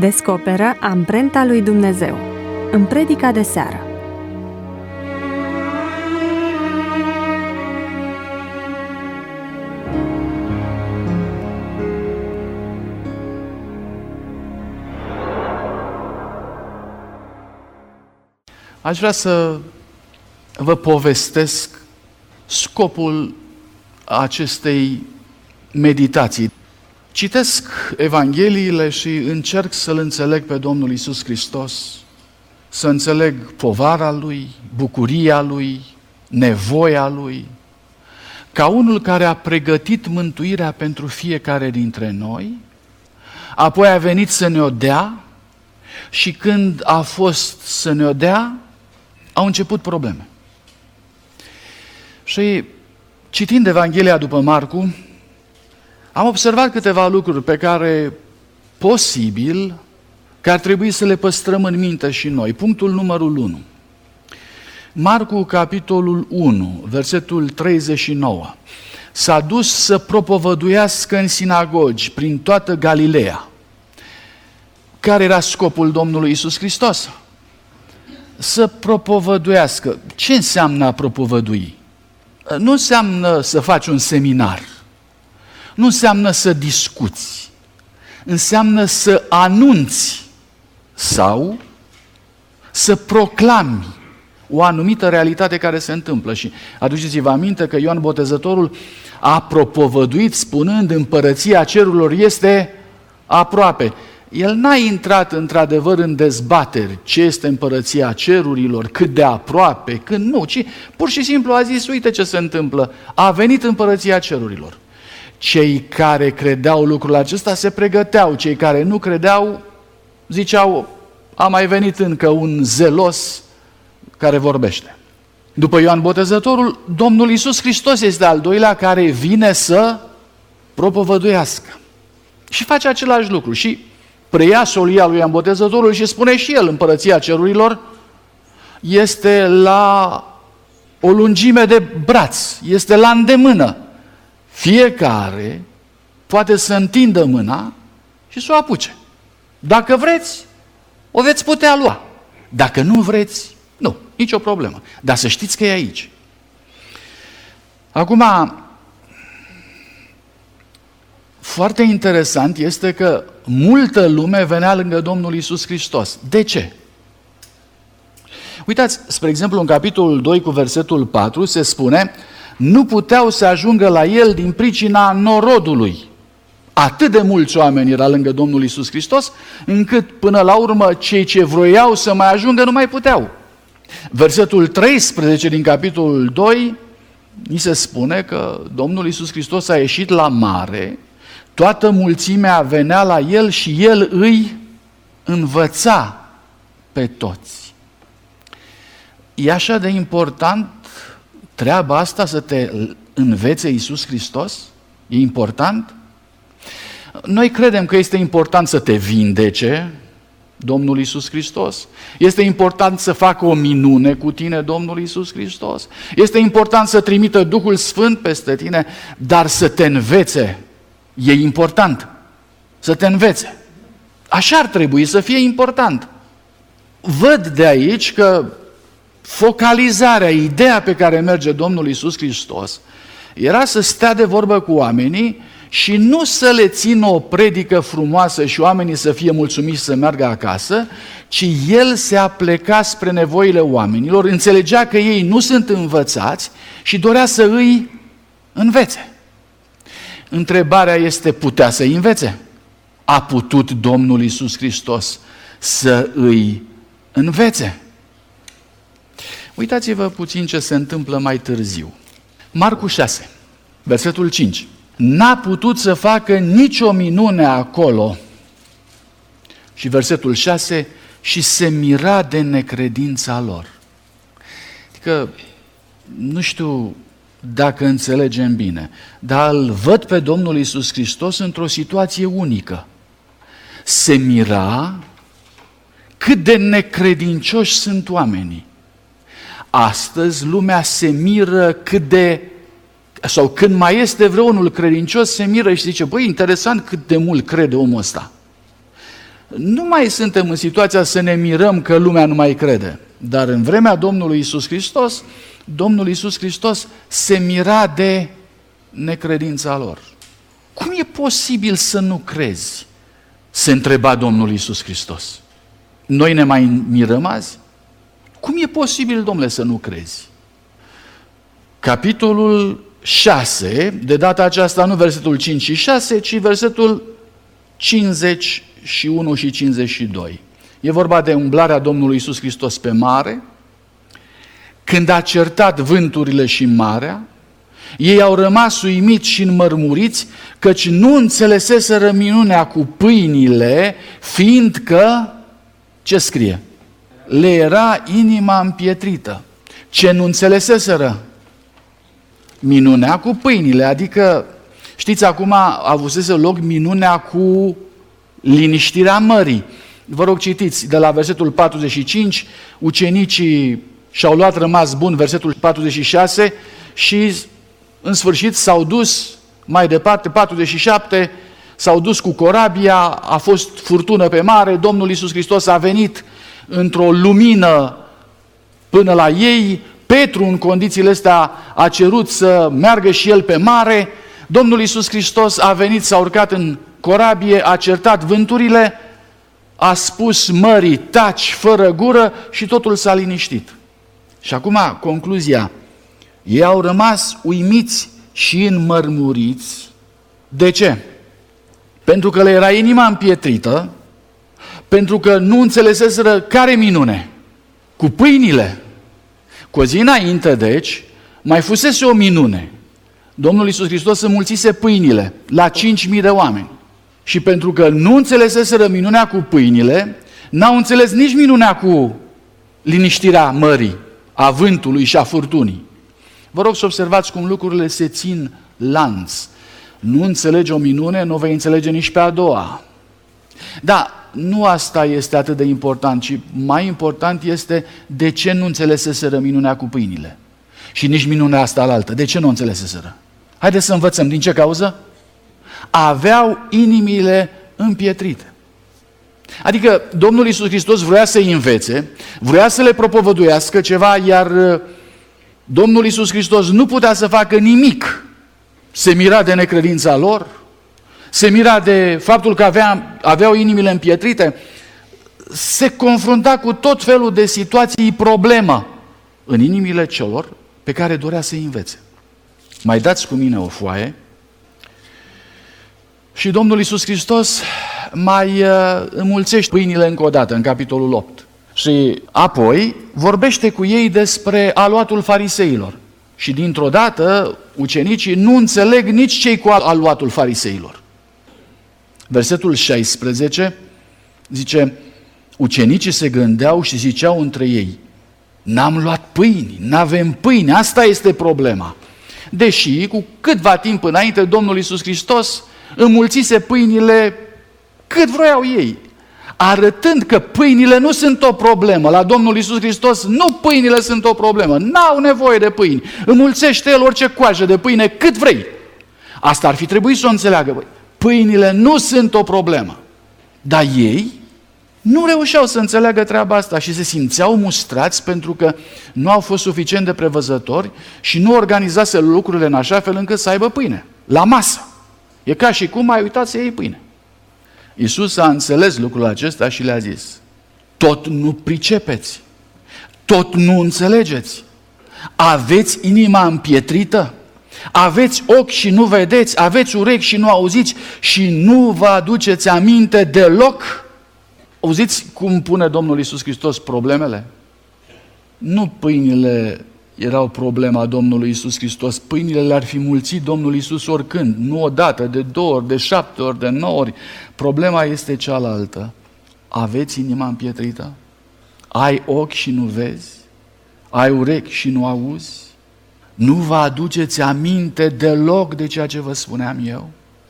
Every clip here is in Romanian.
Descoperă amprenta lui Dumnezeu în predica de seară. Aș vrea să vă povestesc scopul acestei meditații. Citesc Evangheliile și încerc să-L înțeleg pe Domnul Iisus Hristos, să înțeleg povara Lui, bucuria Lui, nevoia Lui, ca unul care a pregătit mântuirea pentru fiecare dintre noi, apoi a venit să ne-o dea și când a fost să ne-o dea, au început probleme. Și citind Evanghelia după Marcu, am observat câteva lucruri pe care posibil că ar trebui să le păstrăm în minte și noi. Punctul numărul 1. Marcu, capitolul 1, versetul 39. S-a dus să propovăduiască în sinagogi prin toată Galileea. Care era scopul Domnului Iisus Hristos? Să propovăduiască. Ce înseamnă a propovădui? Nu înseamnă să faci un seminar. Nu înseamnă să discuți. Înseamnă să anunți sau să proclami o anumită realitate care se întâmplă. Și aduceți-vă aminte că Ioan Botezătorul a propovăduit spunând: împărăția cerurilor este aproape. El n-a intrat într-adevăr în dezbateri ce este împărăția cerurilor, cât de aproape, când nu, ci pur și simplu a zis: uite ce se întâmplă, a venit împărăția cerurilor. Cei care credeau lucrul acesta se pregăteau, cei care nu credeau ziceau: a mai venit încă un zelos care vorbește. După Ioan Botezătorul, Domnul Iisus Hristos este al doilea care vine să propovăduiască. Și face același lucru și preia solia lui Ioan Botezătorul și spune și el: împărăția cerurilor este la o lungime de braț, este la îndemână. Fiecare poate să întindă mâna și să o apuce. Dacă vreți, o veți putea lua. Dacă nu vreți, nu, nicio problemă. Dar să știți că e aici. Acum, foarte interesant este că multă lume venea lângă Domnul Iisus Hristos. De ce? Uitați, spre exemplu, în capitolul 2 cu versetul 4 se spune: nu puteau să ajungă la el din pricina norodului. Atât de mulți oameni era lângă Domnul Iisus Hristos, încât până la urmă cei ce vroiau să mai ajungă nu mai puteau. Versetul 13 din capitolul 2 ni se spune că Domnul Iisus Hristos a ieșit la mare, toată mulțimea venea la el și el îi învăța pe toți. E așa de important treaba asta, să te învețe Iisus Hristos? E important? Noi credem că este important să te vindece Domnul Iisus Hristos. Este important să facă o minune cu tine Domnul Iisus Hristos. Este important să trimită Duhul Sfânt peste tine, dar să te învețe e important. Să te învețe. Așa ar trebui să fie important. Văd de aici că focalizarea, ideea pe care merge Domnul Iisus Hristos era să stea de vorbă cu oamenii și nu să le țină o predică frumoasă și oamenii să fie mulțumiți să meargă acasă, ci El se apleca spre nevoile oamenilor, înțelegea că ei nu sunt învățați și dorea să îi învețe. Întrebarea este: putea să îi învețe? A putut Domnul Iisus Hristos să îi învețe? Uitați-vă puțin ce se întâmplă mai târziu. Marcu 6, versetul 5. N-a putut să facă nicio minune acolo. Și versetul 6, și se mira de necredința lor. Adică, nu știu dacă înțelegem bine, dar îl văd pe Domnul Iisus Hristos într-o situație unică. Se mira cât de necredincioși sunt oamenii. Astăzi lumea se miră când mai este vreunul credincios, se miră și zice: băi, interesant cât de mult crede omul ăsta. nu mai suntem în situația să ne mirăm că lumea nu mai crede. Dar în vremea Domnului Iisus Hristos, Domnul Iisus Hristos se mira de necredința lor. Cum e posibil să nu crezi? Se întreba Domnul Iisus Hristos. Noi ne mai mirăm azi? Cum e posibil, domnule, să nu crezi? Capitolul 6, de data aceasta nu versetul 5 și 6, ci versetul 51 și 52. E vorba de umblarea Domnului Iisus Hristos pe mare, când a certat vânturile și marea, ei au rămas uimiți și înmărmuriți, căci nu înțeleseseră minunea cu pâinile, fiindcă, ce scrie? Le era inima împietrită. Ce nu înțeleseseră? Minunea cu pâinile, adică, știți, acum avusese loc minunea cu liniștirea mării. Vă rog, citiți, de la versetul 45, ucenicii și-au luat rămas bun, versetul 46, și în sfârșit s-au dus mai departe, 47, s-au dus cu corabia, a fost furtună pe mare, Domnul Iisus Hristos a venit într-o lumină până la ei, Petru în condițiile astea a cerut să meargă și el pe mare, Domnul Iisus Hristos a venit, s-a urcat în corabie, a certat vânturile, a spus mării, taci, fără gură, și totul s-a liniștit. Și acum, concluzia, ei au rămas uimiți și înmărmuriți. De ce? Pentru că le era inima împietrită, pentru că nu înțeleseseră care minune. Cu pâinile. Cu o zi înainte, deci, mai fusese o minune. Domnul Iisus Hristos înmulțise pâinile la 5.000 de oameni. Și pentru că nu înțeleseseră minunea cu pâinile, n-au înțeles nici minunea cu liniștirea mării, a vântului și a furtunii. Vă rog să observați cum lucrurile se țin lanț. Nu înțelegi o minune, nu vei înțelege nici pe a doua. Da, nu asta este atât de important, ci mai important este de ce nu înțeleseseră minunea cu pâinile. Și nici minunea asta alaltă. De ce nu înțeleseseră? Haideți să învățăm. Din ce cauză? Aveau inimile împietrite. Adică Domnul Iisus Hristos vrea să-i învețe, vrea să le propovăduiască ceva, iar Domnul Iisus Hristos nu putea să facă nimic. Se mira de necredința lor, se mira de faptul că aveau inimile împietrite, se confrunta cu tot felul de situații problemă în inimile celor pe care dorea să-i învețe. Mai dați cu mine o foaie și Domnul Iisus Hristos mai înmulțește pâinile încă o dată, în capitolul 8. Și apoi vorbește cu ei despre aluatul fariseilor. Și dintr-o dată ucenicii nu înțeleg nici cei cu aluatul fariseilor. Versetul 16 zice, ucenicii se gândeau și ziceau între ei, n-am luat pâini, n-avem pâine, asta este problema. Deși cu câtva timp înainte Domnul Iisus Hristos înmulțise pâinile cât vroiau ei, arătând că pâinile nu sunt o problemă. La Domnul Iisus Hristos nu pâinile sunt o problemă, n-au nevoie de pâini. Înmulțește El orice coajă de pâine cât vrei. Asta ar fi trebuit să o înțeleagă. Pâinile nu sunt o problemă. Dar ei nu reușeau să înțeleagă treaba asta și se simțeau mustrați pentru că nu au fost suficient de prevăzători și nu organizase lucrurile în așa fel încât să aibă pâine la masă. E ca și cum ai uitat să iei pâine. Iisus a înțeles lucrul acesta și le-a zis, tot nu pricepeți, tot nu înțelegeți, aveți inima împietrită, aveți ochi și nu vedeți, aveți urechi și nu auziți și nu vă aduceți aminte deloc. Auziți cum pune Domnul Iisus Hristos problemele? Nu pâinile erau problema Domnului Iisus Hristos, pâinile le-ar fi mulțit Domnul Iisus oricând, nu odată, de 2 ori, de 7 ori, de 9 ori. Problema este cealaltă. Aveți inima împietrită? Ai ochi și nu vezi? Ai urechi și nu auzi? Nu vă aduceți aminte deloc de ceea ce vă spuneam eu?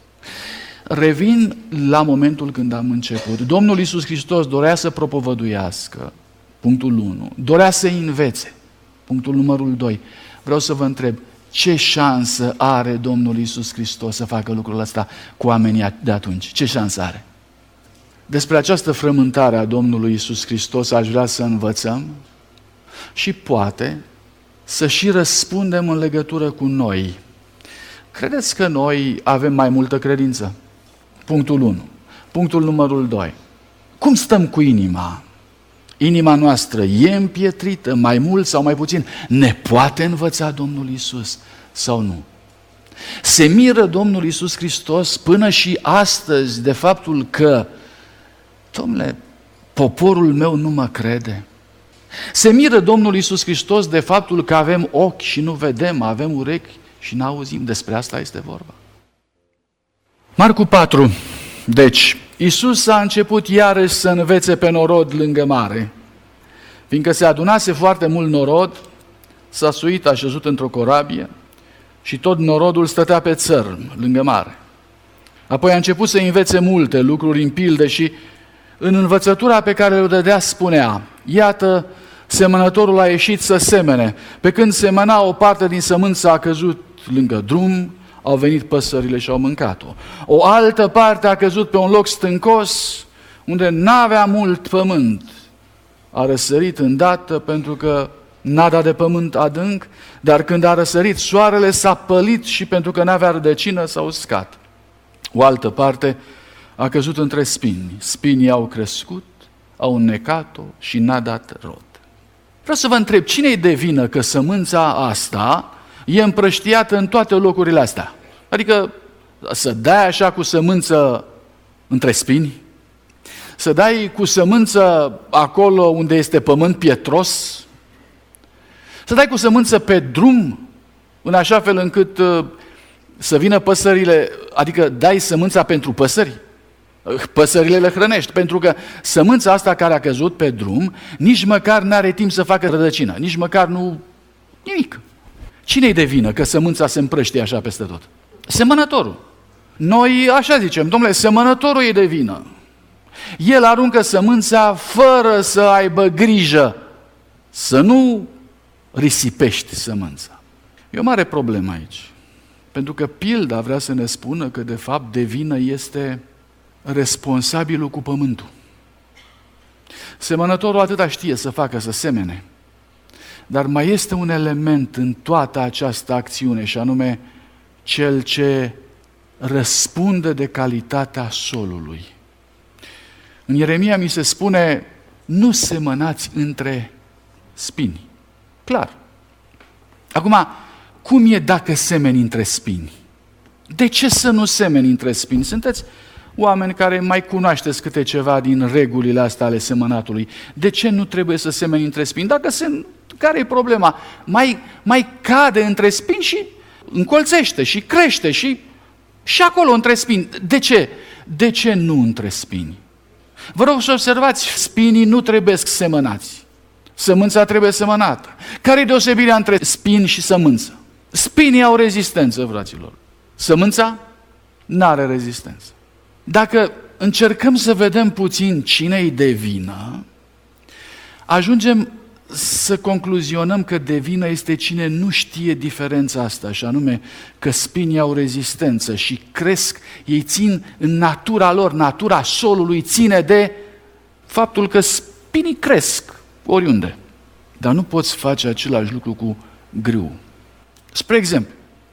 Revin la momentul când am început. Domnul Iisus Hristos dorea să propovăduiască, punctul 1, dorea să învețe, punctul numărul 2. Vreau să vă întreb, ce șansă are Domnul Iisus Hristos să facă lucrul ăsta cu oamenii de atunci? Ce șansă are? Despre această frământare a Domnului Iisus Hristos aș vrea să învățăm și poate să și răspundem în legătură cu noi. Credeți că noi avem mai multă credință? Punctul 1. Punctul numărul 2. Cum stăm cu inima? Inima noastră e împietrită, mai mult sau mai puțin? Ne poate învăța Domnul Iisus sau nu? Se miră Domnul Iisus Hristos până și astăzi de faptul că, Dom'le, poporul meu nu mă crede. Se miră Domnul Iisus Hristos de faptul că avem ochi și nu vedem, avem urechi și n-auzim. Despre asta este vorba. Marcu 4. Deci, Iisus a început iarăși să învețe pe norod lângă mare. Fiindcă se adunase foarte mult norod, s-a suit așezut într-o corabie și tot norodul stătea pe țărm, lângă mare. Apoi a început să învețe multe lucruri în pilde și în învățătura pe care o dădea spunea: iată, semănătorul a ieșit să semene. Pe când semăna, o parte din sămânță a căzut lângă drum, au venit păsările și au mâncat-o. O altă parte a căzut pe un loc stâncos, unde n-avea mult pământ. A răsărit îndată pentru că n-a dat de pământ adânc, dar când a răsărit soarele s-a pălit și pentru că n-avea rădăcină s-a uscat. O altă parte a căzut între spini. Spinii au crescut, au înnecat-o și n-a dat rod. Vreau să vă întreb, cine-i de vină că sămânța asta e împrăștiată în toate locurile astea? Adică să dai așa cu sămânță între spini? Să dai cu sămânță acolo unde este pământ pietros? Să dai cu sămânță pe drum, în așa fel încât să vină păsările, adică dai sămânța pentru păsări? Păsările le hrănești, pentru că sămânța asta care a căzut pe drum, nici măcar n-are timp să facă rădăcină, nici măcar nu... nimic. Cine-i de vină că sămânța se împrăștie așa peste tot? Semănătorul. Noi așa zicem, domnule, semănătorul e de vină. El aruncă sămânța fără să aibă grijă să nu risipești sămânța. E o mare problemă aici. Pentru că pilda vrea să ne spună că de fapt de vină este responsabilul cu pământul. Semănătorul atâta știe să facă, să semene. Dar mai este un element în toată această acțiune și anume cel ce răspunde de calitatea solului. În Ieremia mi se spune: nu semănați între spini. Clar. Acum, cum e dacă semeni între spini? De ce să nu semeni între spini? Sunteți oameni care mai cunoașteți câte ceva din regulile astea ale semănatului. De ce nu trebuie să semeni între spini? Care e problema? Mai cade între spini și încolțește și crește și acolo între spini. De ce? De ce nu între spini? Vă rog să observați, spinii nu trebuie semănați. Sămânța trebuie semănată. Care e deosebirea între spini și sămânță? Spinii au rezistență, fraților. Sămânța n-are rezistență. Dacă încercăm să vedem puțin cine-i de vină, ajungem să concluzionăm că de vină este cine nu știe diferența asta, și anume că spinii au rezistență și cresc, ei țin în natura lor, natura solului ține de faptul că spinii cresc oriunde. Dar nu poți face același lucru cu grâu. Spre exemplu,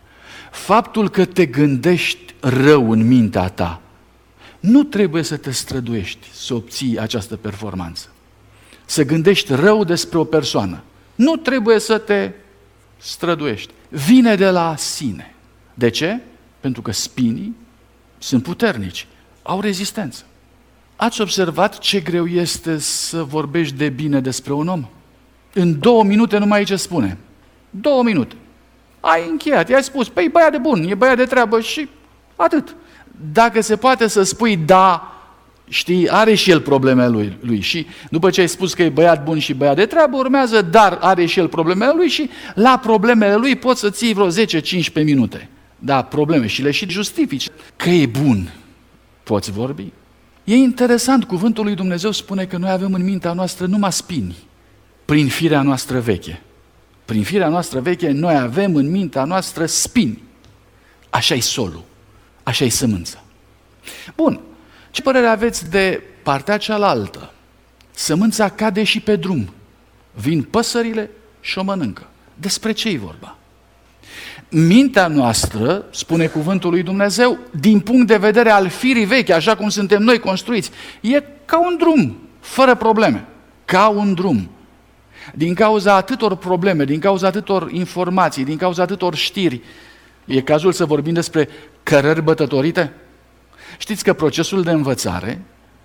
faptul că te gândești rău în mintea ta, nu trebuie să te străduiești să obții această performanță. Să gândești rău despre o persoană. Nu trebuie să te străduiești. Vine de la sine. De ce? Pentru că spinii sunt puternici, au rezistență. Ați observat ce greu este să vorbești de bine despre un om? În 2 minute numai aici spune. 2 minute. Ai încheiat, i-ai spus, păi e băiat de bun, e băiat de treabă și atât. Dacă se poate să spui da, știi, are și el problemele lui și după ce ai spus că e băiat bun și băiat de treabă, urmează dar are și el problemele lui și la problemele lui poți să ții vreo 10-15 minute. Da, probleme și le și justifici. Că e bun, poți vorbi. E interesant, cuvântul lui Dumnezeu spune că noi avem în mintea noastră numai spini, prin firea noastră veche. Prin firea noastră veche noi avem în mintea noastră spini. Așa-i solul, așa-i sămânța. Bun, ce părere aveți de partea cealaltă, sămânța cade și pe drum. Vin păsările și o mănâncă. Despre ce e vorba? Mintea noastră, spune cuvântul lui Dumnezeu, din punct de vedere al firii vechi, așa cum suntem noi construiți, e ca un drum, fără probleme. Ca un drum. Din cauza atâtor probleme, din cauza atâtor informații, din cauza atâtor știri, e cazul să vorbim despre cărări bătătorite? Știți că procesul de învățare,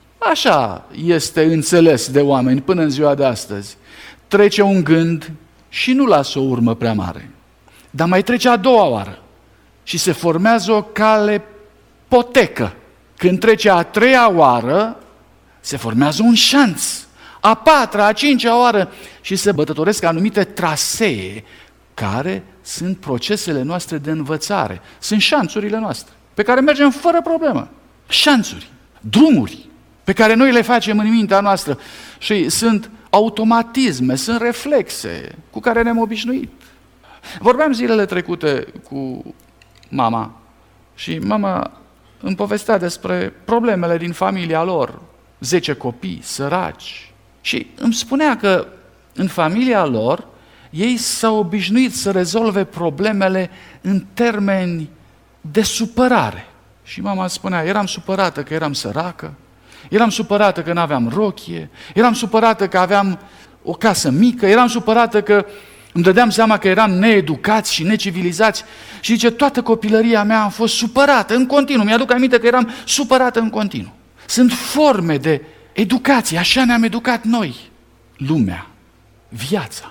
așa este înțeles de oameni până în ziua de astăzi, trece un gând și nu lasă o urmă prea mare. Dar mai trece a doua oară și se formează o cale potecă. Când trece a treia oară, se formează un șanț. A patra, a cincea oară și se bătătoresc anumite trasee care sunt procesele noastre de învățare. Sunt șanțurile noastre pe care mergem fără problemă. Șanțuri, drumuri pe care noi le facem în mintea noastră și sunt automatisme, sunt reflexe cu care ne-am obișnuit. Vorbeam zilele trecute cu mama și mama îmi povestea despre problemele din familia lor, 10 copii, săraci. Și îmi spunea că în familia lor ei s-au obișnuit să rezolve problemele în termeni de supărare. Și mama spunea, eram supărată că eram săracă, eram supărată că n-aveam rochie, eram supărată că aveam o casă mică, eram supărată că îmi dădeam seama că eram needucați și necivilizați și zice, toată copilăria mea am fost supărată în continuu. Mi-aduc aminte că eram supărată în continuu. Sunt forme de educație, așa ne-am educat noi. Lumea, viața,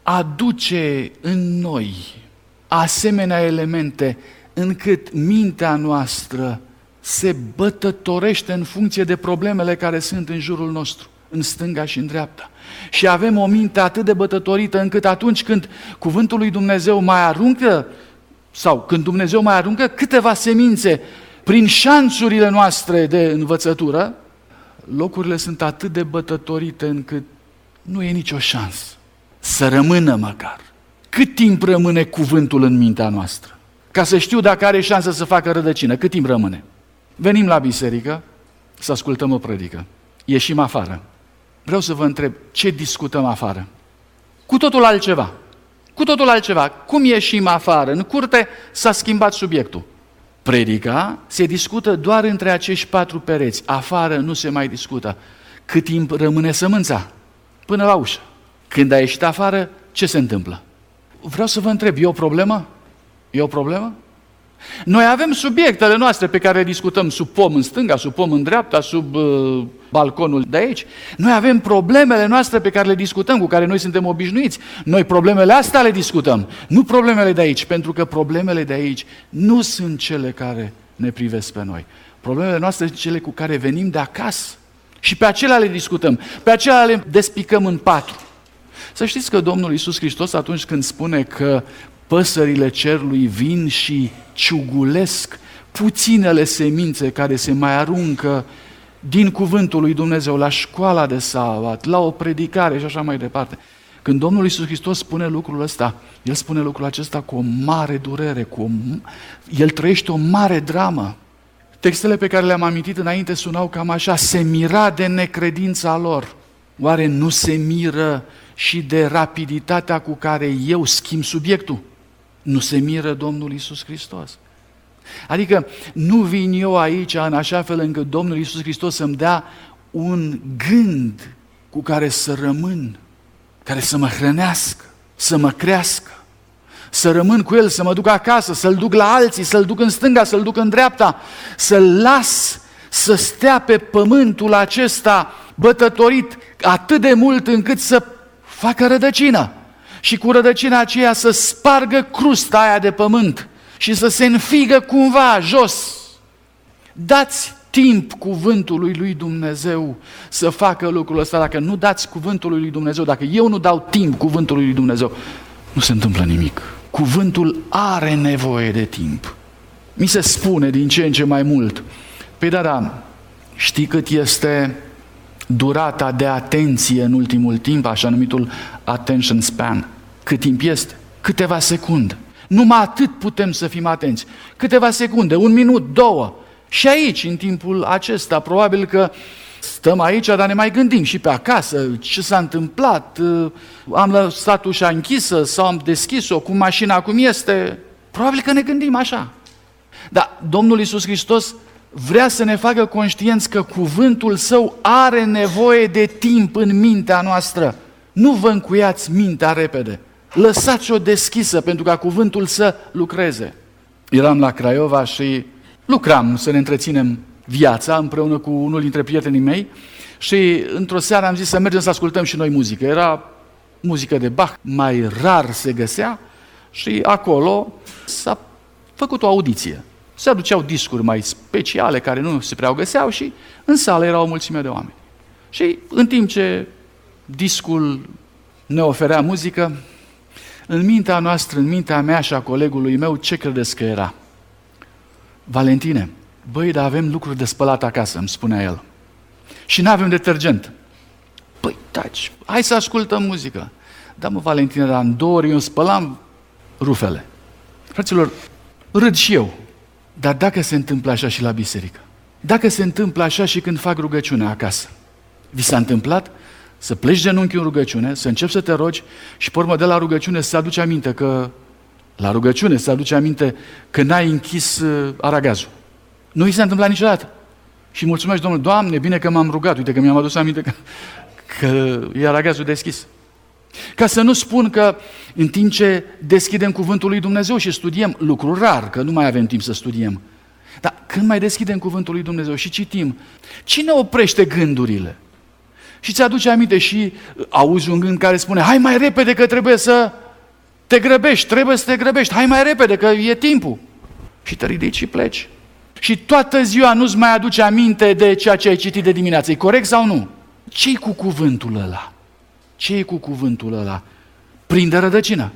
aduce în noi asemenea elemente încât mintea noastră se bătătorește în funcție de problemele care sunt în jurul nostru, în stânga și în dreapta. Și avem o minte atât de bătătorită încât atunci când cuvântul lui Dumnezeu mai aruncă, sau când Dumnezeu mai aruncă câteva semințe prin șanțurile noastre de învățătură, locurile sunt atât de bătătorite încât nu e nicio șansă să rămână măcar. Cât timp rămâne cuvântul în mintea noastră? Ca să știu dacă are șansă să facă rădăcină, cât timp rămâne? Venim la biserică să ascultăm o predică. Ieșim afară. Vreau să vă întreb, ce discutăm afară? Cu totul altceva. Cu totul altceva. Cum ieșim afară? În curte s-a schimbat subiectul. Predica se discută doar între acești 4 pereți. Afară nu se mai discută. Cât timp rămâne sămânța? Până la ușă. Când ai ieșit afară, ce se întâmplă? Vreau să vă întreb, e o problemă? E o problemă? Noi avem subiectele noastre pe care le discutăm sub pom în stânga, sub pom în dreapta, sub balconul de aici. Noi avem problemele noastre pe care le discutăm, cu care noi suntem obișnuiți. Noi problemele astea le discutăm, nu problemele de aici, pentru că problemele de aici nu sunt cele care ne privesc pe noi. Problemele noastre sunt cele cu care venim de acasă și pe acelea le discutăm, pe acelea le despicăm în 4. Să știți că Domnul Iisus Hristos, atunci când spune că păsările cerului vin și ciugulesc puținele semințe care se mai aruncă din cuvântul lui Dumnezeu la școala de sabat, la o predicare și așa mai departe. Când Domnul Iisus Hristos spune lucrul ăsta, El spune lucrul acesta cu o mare durere, El trăiește o mare dramă. Textele pe care le-am amintit înainte sunau cam așa, se mira de necredința lor. Oare nu se miră și de rapiditatea cu care eu schimb subiectul? Nu se miră Domnul Iisus Hristos? Adică nu vin eu aici în așa fel încât Domnul Iisus Hristos să-mi dea un gând cu care să rămân, care să mă hrănească, să mă crească, să rămân cu El, să mă duc acasă, să-L duc la alții, să-L duc în stânga, să-L duc în dreapta, să-L las să stea pe pământul acesta bătătorit atât de mult încât să facă rădăcină și cu rădăcina aceea să spargă crusta aia de pământ și să se înfigă cumva jos. Dați timp cuvântului lui Dumnezeu să facă lucrul ăsta. Dacă nu dați cuvântului lui Dumnezeu, dacă eu nu dau timp cuvântului lui Dumnezeu, nu se întâmplă nimic. Cuvântul are nevoie de timp. Mi se spune din ce în ce mai mult, păi da, știi cât este durata de atenție în ultimul timp, așa numitul attention span? Cât timp este? Câteva secunde. Numai atât putem să fim atenți. Câteva secunde, 1 minut, 2. Și aici, în timpul acesta, probabil că stăm aici, dar ne mai gândim și pe acasă, ce s-a întâmplat, am lăsat ușa închisă sau am deschis-o, cu mașina cum este. Probabil că ne gândim așa. Dar Domnul Iisus Hristos vrea să ne facă conștienți că cuvântul Său are nevoie de timp în mintea noastră. Nu vă încuiați mintea repede. Lăsați-o deschisă pentru ca cuvântul să lucreze. Eram la Craiova și lucram să ne întreținem viața împreună cu unul dintre prietenii mei și într-o seară am zis să mergem să ascultăm și noi muzică. Era muzică de Bach, mai rar se găsea și acolo s-a făcut o audiție. Se aduceau discuri mai speciale care nu se prea găseau și în sală era o mulțime de oameni. Și în timp ce discul ne oferea muzică, în mintea noastră, în mintea mea și a colegului meu, ce credeți că era? Valentine, băi, dar avem lucruri de spălat acasă, îmi spunea el. Și nu avem detergent. Păi, taci, hai să ascultăm muzică. Da, mă, Valentine, dar în 2 ori eu spălam rufele. Fraților, râd și eu. Dar dacă se întâmplă așa și la biserică? Dacă se întâmplă așa și când fac rugăciune acasă? Vi s-a întâmplat să pleci genunchi în rugăciune, să începi să te rogi și pe urmă de la rugăciune să aduci aminte că n-ai închis aragazul. Nu i s-a întâmplat niciodată. Și mulțumesc Domnului, Doamne, bine că m-am rugat, uite că mi-am adus aminte că e aragazul deschis. Ca să nu spun că în timp ce deschidem cuvântul lui Dumnezeu și studiem, lucru rar, că nu mai avem timp să studiem, dar când mai deschidem cuvântul lui Dumnezeu și citim, cine oprește gândurile? Și ți-aduce aminte și auzi un gând care spune, hai mai repede că trebuie să te grăbești, hai mai repede că e timpul. Și te ridici și pleci. Și toată ziua nu-ți mai aduce aminte de ceea ce ai citit de dimineață. E corect sau nu? Ce-i cu cuvântul ăla? Ce-i cu cuvântul ăla? Prinde rădăcină?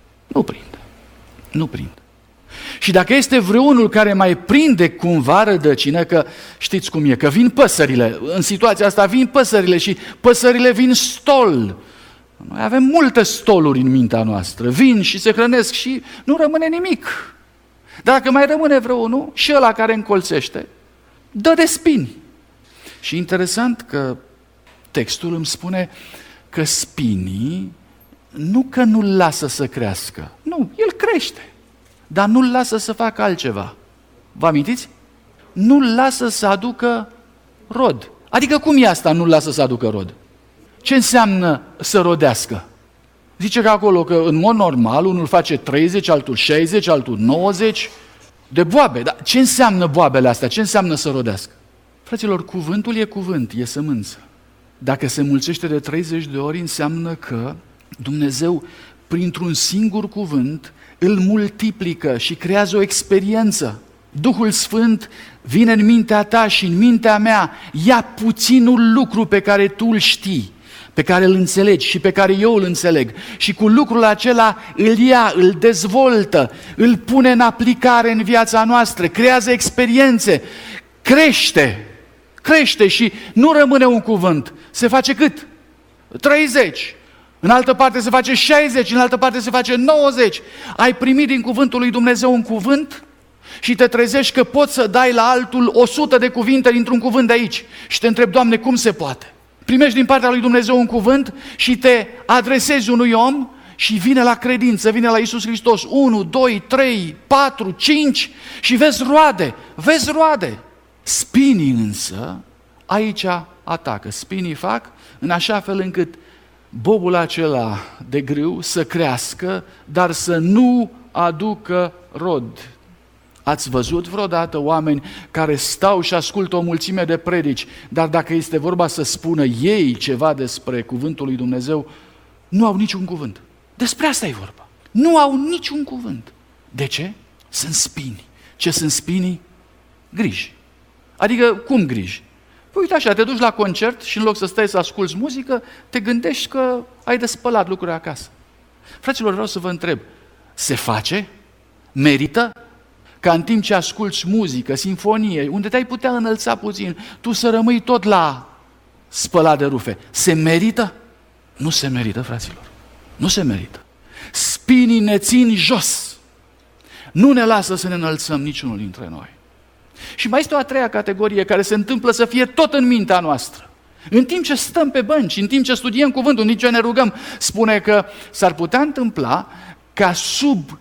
Nu prinde. Și dacă este vreunul care mai prinde cumva rădăcină, că știți cum e, că vin păsările, în situația asta vin păsările și păsările vin stol. Noi avem multe stoluri în mintea noastră, vin și se hrănesc și nu rămâne nimic. Dacă mai rămâne vreunul, și ăla care încolțește, dă de spini. Și interesant că textul îmi spune că spinii nu că nu-l lasă să crească, nu, el crește, dar nu-l lasă să facă altceva. Vă amintiți? Nu-l lasă să aducă rod. Adică cum e asta, nu-l lasă să aducă rod? Ce înseamnă să rodească? Zice că acolo că în mod normal unul face 30, altul 60, altul 90 de boabe. Dar ce înseamnă boabele astea? Ce înseamnă să rodească? Fraților, cuvântul e cuvânt, e sămânță. Dacă se mulțește de 30 de ori, înseamnă că Dumnezeu, printr-un singur cuvânt, îl multiplică și creează o experiență. Duhul Sfânt vine în mintea ta și în mintea mea, ia puținul lucru pe care tu îl știi, pe care îl înțelegi și pe care eu îl înțeleg. Și cu lucrul acela îl ia, îl dezvoltă, îl pune în aplicare în viața noastră, creează experiențe, crește și nu rămâne un cuvânt. Se face cât? 30. În altă parte se face 60, în altă parte se face 90. Ai primit din cuvântul lui Dumnezeu un cuvânt și te trezești că poți să dai la altul 100 de cuvinte dintr-un cuvânt de aici. Și te întrebi, Doamne, cum se poate? Primești din partea lui Dumnezeu un cuvânt și te adresezi unui om și vine la credință, vine la Iisus Hristos. 1, 2, 3, 4, 5 și vezi roade. Spinii însă aici atacă. Spinii fac în așa fel încât bobul acela de grâu să crească, dar să nu aducă rod. Ați văzut vreodată oameni care stau și ascultă o mulțime de predici, dar dacă este vorba să spună ei ceva despre cuvântul lui Dumnezeu, nu au niciun cuvânt. Despre asta e vorba. Nu au niciun cuvânt. De ce? Sunt spini. Ce sunt spinii? Griji. Adică, cum griji? Păi uite așa, te duci la concert și în loc să stai să asculți muzică, te gândești că ai de spălat lucruri acasă. Fraților, vreau să vă întreb, se face? Merită? Ca în timp ce asculți muzică, sinfonie, unde te-ai putea înălța puțin, tu să rămâi tot la spălat de rufe. Se merită? Nu se merită, fraților. Nu se merită. Spinii ne țin jos. Nu ne lasă să ne înălțăm niciunul dintre noi. Și mai este o a treia categorie care se întâmplă să fie tot în mintea noastră. În timp ce stăm pe bănci, în timp ce studiem cuvântul, în timp ce ne rugăm, spune că s-ar putea întâmpla ca sub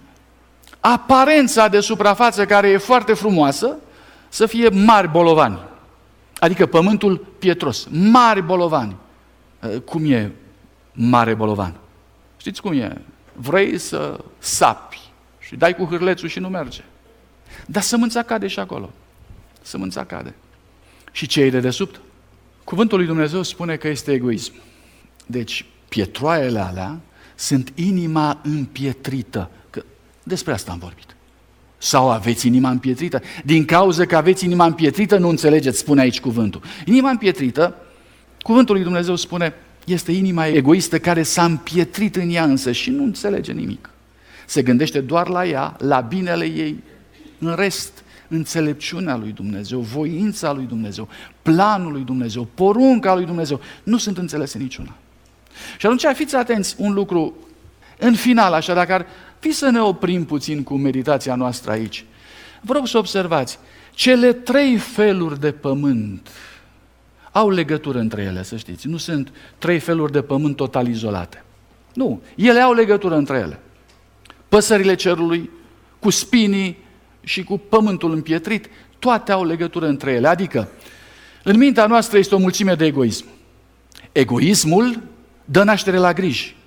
aparența de suprafață care e foarte frumoasă, să fie mari bolovani. Adică pământul pietros, mari bolovani. Cum e mare bolovan? Știți cum e? Vrei să sapi și dai cu hârlețul și nu merge. Dar sămânța cade și acolo. Sămânța cade. Și ce e de desubt? Cuvântul lui Dumnezeu spune că este egoism. Deci, pietroaiele alea sunt inima împietrită. Că despre asta am vorbit. Sau aveți inima împietrită? Din cauza că aveți inima împietrită, nu înțelegeți, spune aici cuvântul. Inima împietrită, cuvântul lui Dumnezeu spune, este inima egoistă care s-a împietrit în ea însă și nu înțelege nimic. Se gândește doar la ea, la binele ei. În rest, înțelepciunea lui Dumnezeu, voința lui Dumnezeu, planul lui Dumnezeu, porunca lui Dumnezeu, nu sunt înțelese niciuna. Și atunci fiți atenți un lucru, în final, așa, dacă ar fi să ne oprim puțin cu meditația noastră aici. Vă rog să observați, cele 3 feluri de pământ au legătură între ele, să știți. Nu sunt 3 feluri de pământ total izolate. Nu, ele au legătură între ele. Păsările cerului, cu spinii și cu pământul împietrit, toate au legătură între ele. Adică, în mintea noastră este o mulțime de egoism. Egoismul dă naștere la griji.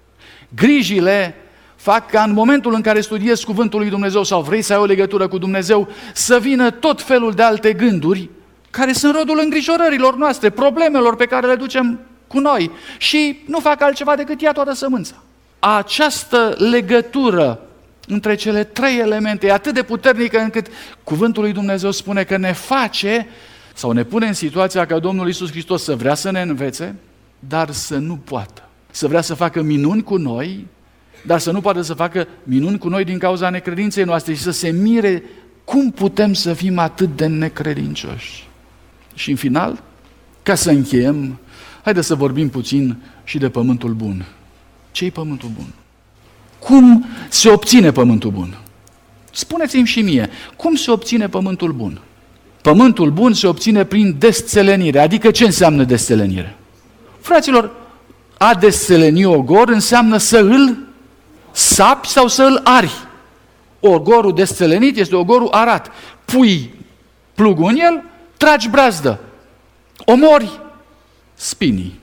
Grijile fac ca în momentul în care studiezi cuvântul lui Dumnezeu sau vrei să ai o legătură cu Dumnezeu, să vină tot felul de alte gânduri care sunt rodul îngrijorărilor noastre, problemelor pe care le ducem cu noi și nu fac altceva decât ia toată sămânța. Această legătură între cele 3 elemente e atât de puternică încât cuvântul lui Dumnezeu spune că ne face sau ne pune în situația ca Domnul Iisus Hristos să vrea să ne învețe, dar să nu poată. Să vrea să facă minuni cu noi, dar să nu poată să facă minuni cu noi din cauza necredinței noastre și să se mire cum putem să fim atât de necredincioși. Și în final, ca să încheiem, haideți să vorbim puțin și de pământul bun. Ce-i pământul bun? Cum se obține pământul bun? Spuneți-mi și mie, cum se obține pământul bun? Pământul bun se obține prin desțelenire. Adică ce înseamnă desțelenire? Fraților, a desțeleni ogor înseamnă să îl sapi sau să îl ari. Ogorul desțelenit este ogorul arat. Pui plugul în el, tragi brazdă, omori spinii,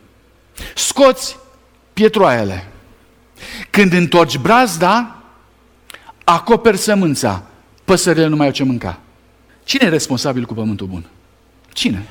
scoți pietroaiele. Când întorci brazda, acoperi sămânța, păsările nu mai au ce mânca. Cine e responsabil cu pământul bun? Cine?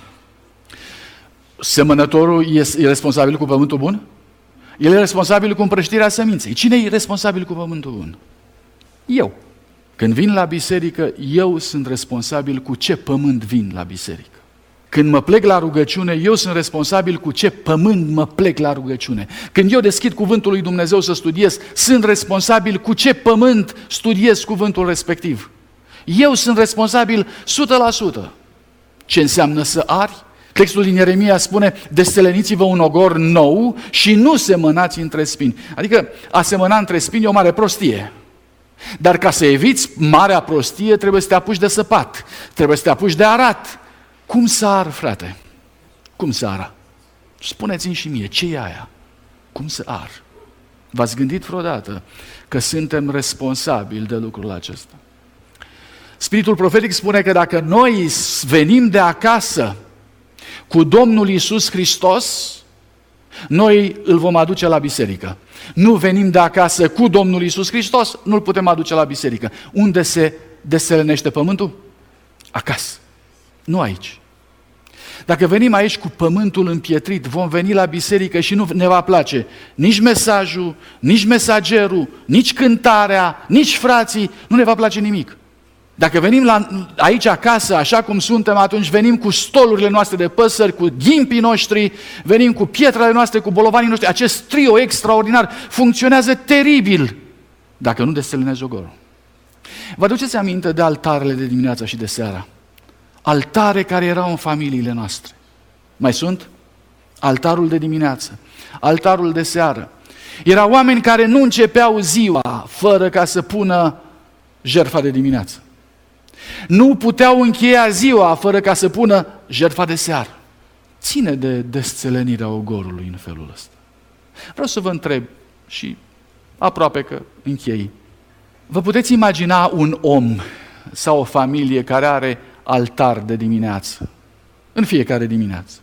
Semănătorul e responsabil cu pământul bun? El e responsabil cu împrăștirea seminței. Cine e responsabil cu pământul bun? Eu. Când vin la biserică, eu sunt responsabil cu ce pământ vin la biserică. Când mă plec la rugăciune, eu sunt responsabil cu ce pământ mă plec la rugăciune. Când eu deschid cuvântul lui Dumnezeu să studiez, sunt responsabil cu ce pământ studiez cuvântul respectiv. Eu sunt responsabil 100%. Ce înseamnă să ari? Textul din Ieremia spune, desțeleniți-vă un ogor nou și nu semănați între spini. Adică a semăna între spini e o mare prostie. Dar ca să eviți marea prostie, trebuie să te apuci de săpat, trebuie să te apuci de arat. Cum să ar, frate? Cum să ară? Spuneți-mi și mie, ce e aia? Cum să ar? V-ați gândit vreodată că suntem responsabili de lucrul acesta? Spiritul profetic spune că dacă noi venim de acasă cu Domnul Iisus Hristos, noi îl vom aduce la biserică. Nu venim de acasă cu Domnul Iisus Hristos, nu-l putem aduce la biserică. Unde se deselenește pământul? Acasă. Nu aici. Dacă venim aici cu pământul împietrit, vom veni la biserică și nu ne va place nici mesajul, nici mesagerul, nici cântarea, nici frații, nu ne va place nimic. Dacă venim aici acasă, așa cum suntem, atunci venim cu stolurile noastre de păsări, cu ghimpii noștri, venim cu pietrele noastre, cu bolovanii noștri. Acest trio extraordinar funcționează teribil dacă nu desțelenezi ogorul. Vă aduceți aminte de altarele de dimineața și de seara? Altare care erau în familiile noastre. Mai sunt? Altarul de dimineață, altarul de seară. Erau oameni care nu începeau ziua fără ca să pună jertfa de dimineață. Nu puteau încheia ziua fără ca să pună jertfa de seară. Ține de desțelenirea ogorului în felul ăsta. Vreau să vă întreb și aproape că închei. Vă puteți imagina un om sau o familie care are altar de dimineață? În fiecare dimineață.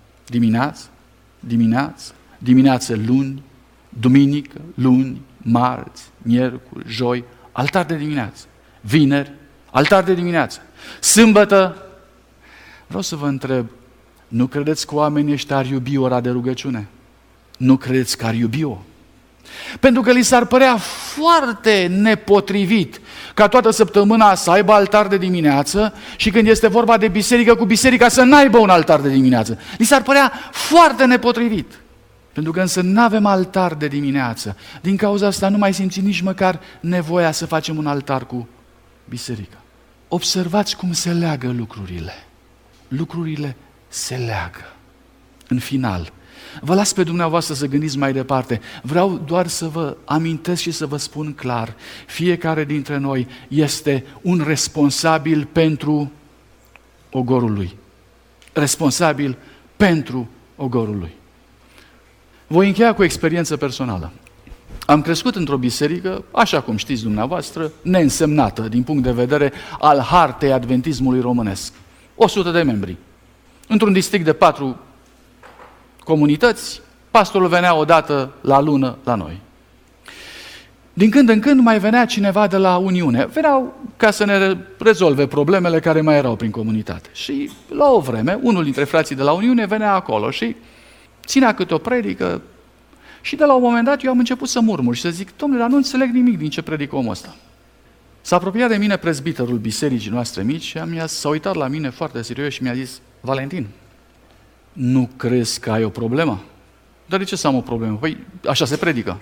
Dimineață luni, duminică, luni, marți, miercuri, joi, altar de dimineață. Vineri, altar de dimineață. Sâmbătă, vreau să vă întreb, nu credeți că oamenii ăștia ar iubi ora de rugăciune? Nu credeți că ar iubi-o? Pentru că li s-ar părea foarte nepotrivit ca toată săptămâna să aibă altar de dimineață și când este vorba de biserică cu biserica să n-aibă un altar de dimineață. Li s-ar părea foarte nepotrivit. Pentru că însă nu avem altar de dimineață. Din cauza asta nu mai simțim nici măcar nevoia să facem un altar cu biserica. Observați cum se leagă lucrurile. Lucrurile se leagă. În final, vă las pe dumneavoastră să gândiți mai departe. Vreau doar să vă amintesc și să vă spun clar. Fiecare dintre noi este un responsabil pentru ogorul lui. Responsabil pentru ogorul lui. Voi încheia cu o experiență personală. Am crescut într-o biserică, așa cum știți dumneavoastră, neînsemnată din punct de vedere al hartei adventismului românesc. 100 de membri. Într-un district de 4 comunități, pastorul venea o dată la lună la noi. Din când în când mai venea cineva de la Uniune. Veneau ca să ne rezolve problemele care mai erau prin comunitate. Și la o vreme, unul dintre frații de la Uniune venea acolo și ținea câte o predică și de la un moment dat eu am început să murmur și să zic: domnule, dar nu înțeleg nimic din ce predică omul ăsta. S-a apropiat de mine prezbiterul bisericii noastre mici și s-a uitat la mine foarte serios și mi-a zis: Valentin, nu crezi că ai o problemă? Dar de ce să am o problemă? Păi așa se predică.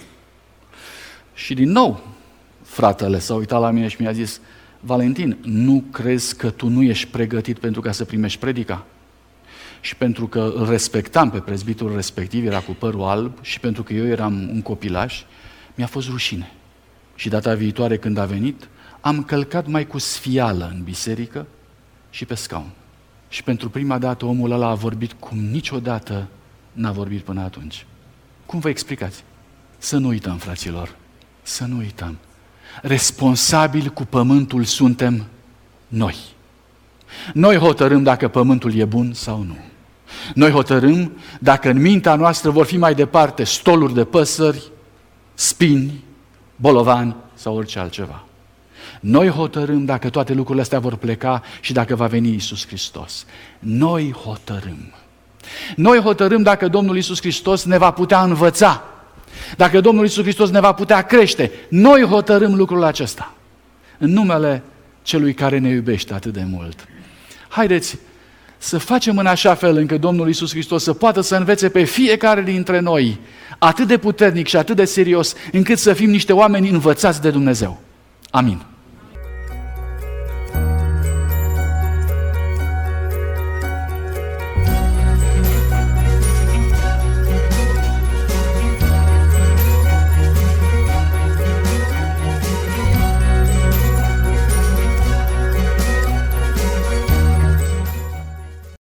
Și din nou, fratele s-a uitat la mine și mi-a zis: Valentin, nu crezi că tu nu ești pregătit pentru ca să primești predica? Și pentru că îl respectam pe prezbitorul respectiv, era cu părul alb, și pentru că eu eram un copilaș, mi-a fost rușine. Și data viitoare când a venit, am călcat mai cu sfială în biserică și pe scaun. Și pentru prima dată omul ăla a vorbit cum niciodată n-a vorbit până atunci. Cum vă explicați? Să nu uităm, fraților, să nu uităm. Responsabili cu pământul suntem noi. Noi hotărâm dacă pământul e bun sau nu. Noi hotărâm dacă în mintea noastră vor fi mai departe stoluri de păsări, spini, bolovani sau orice altceva. Noi hotărâm dacă toate lucrurile astea vor pleca și dacă va veni Iisus Hristos. Noi hotărâm. Noi hotărâm dacă Domnul Iisus Hristos ne va putea învăța, dacă Domnul Iisus Hristos ne va putea crește. Noi hotărâm lucrul acesta în numele Celui care ne iubește atât de mult. Haideți să facem în așa fel încât Domnul Iisus Hristos să poată să învețe pe fiecare dintre noi atât de puternic și atât de serios încât să fim niște oameni învățați de Dumnezeu. Amin.